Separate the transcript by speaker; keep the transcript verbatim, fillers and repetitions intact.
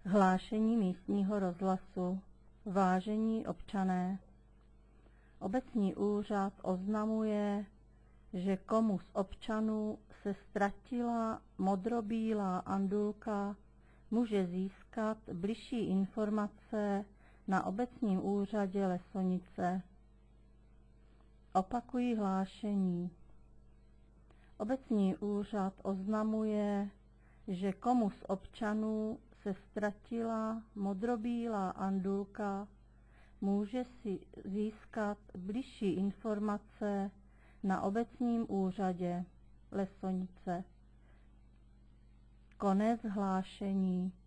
Speaker 1: Hlášení místního rozhlasu. Vážení občané, obecní úřad oznamuje, že komu z občanů se ztratila modrobílá andulka, může získat bližší informace na obecním úřadě Lesonice. Opakují hlášení. Obecní úřad oznamuje, že komu z občanů se ztratila modrobílá andulka, může si získat bližší informace na obecním úřadě Lesonice. Konec hlášení.